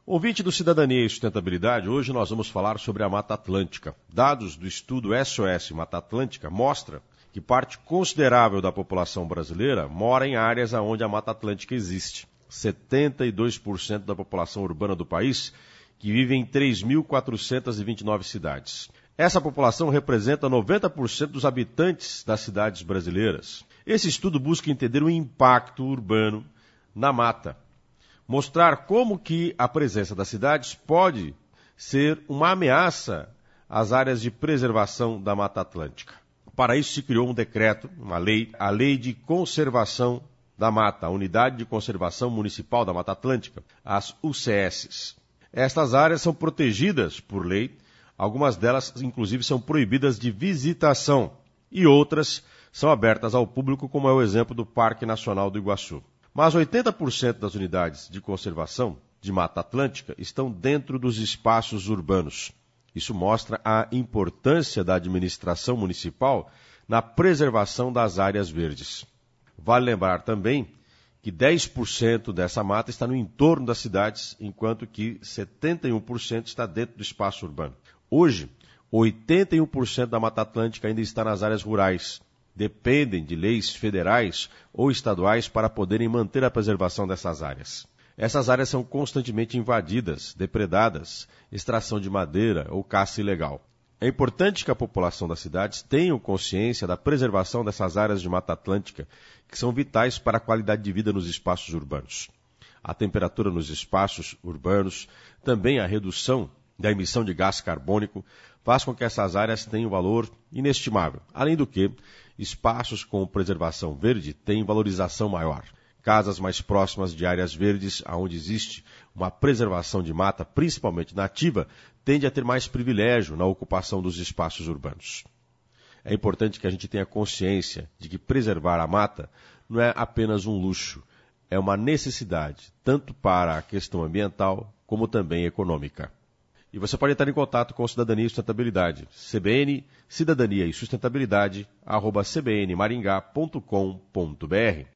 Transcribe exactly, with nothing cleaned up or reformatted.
Ouvinte do Cidadania e Sustentabilidade, hoje nós vamos falar sobre a Mata Atlântica. Dados do estudo S O S Mata Atlântica mostram que parte considerável da população brasileira mora em áreas onde a Mata Atlântica existe. setenta e dois por cento da população urbana do país, que vive em três mil quatrocentas e vinte e nove cidades. Essa população representa noventa por cento dos habitantes das cidades brasileiras. Esse estudo busca entender o impacto urbano na mata, mostrar como que a presença das cidades pode ser uma ameaça às áreas de preservação da Mata Atlântica. Para isso se criou um decreto, uma lei, a Lei de Conservação da Mata, a Unidade de Conservação Municipal da Mata Atlântica, as U C S. Estas áreas são protegidas por lei, algumas delas inclusive são proibidas de visitação e outras são abertas ao público, como é o exemplo do Parque Nacional do Iguaçu. Mas oitenta por cento das unidades de conservação de Mata Atlântica estão dentro dos espaços urbanos. Isso mostra a importância da administração municipal na preservação das áreas verdes. Vale lembrar também que dez por cento dessa mata está no entorno das cidades, enquanto que setenta e um por cento está dentro do espaço urbano. Hoje, oitenta e um por cento da Mata Atlântica ainda está nas áreas rurais. Dependem de leis federais ou estaduais para poderem manter a preservação dessas áreas. Essas áreas são constantemente invadidas, depredadas, extração de madeira ou caça ilegal. É importante que a população das cidades tenha consciência da preservação dessas áreas de Mata Atlântica, que são vitais para a qualidade de vida nos espaços urbanos. A temperatura nos espaços urbanos, também a redução da emissão de gás carbônico, faz com que essas áreas tenham um valor inestimável. Além do que, espaços com preservação verde têm valorização maior. Casas mais próximas de áreas verdes, onde existe uma preservação de mata, principalmente nativa, tende a ter mais privilégio na ocupação dos espaços urbanos. É importante que a gente tenha consciência de que preservar a mata não é apenas um luxo, é uma necessidade, tanto para a questão ambiental como também econômica. E você pode estar em contato com Cidadania e Sustentabilidade. C B N, Cidadania e Sustentabilidade, arroba c b n maringá ponto com ponto b r.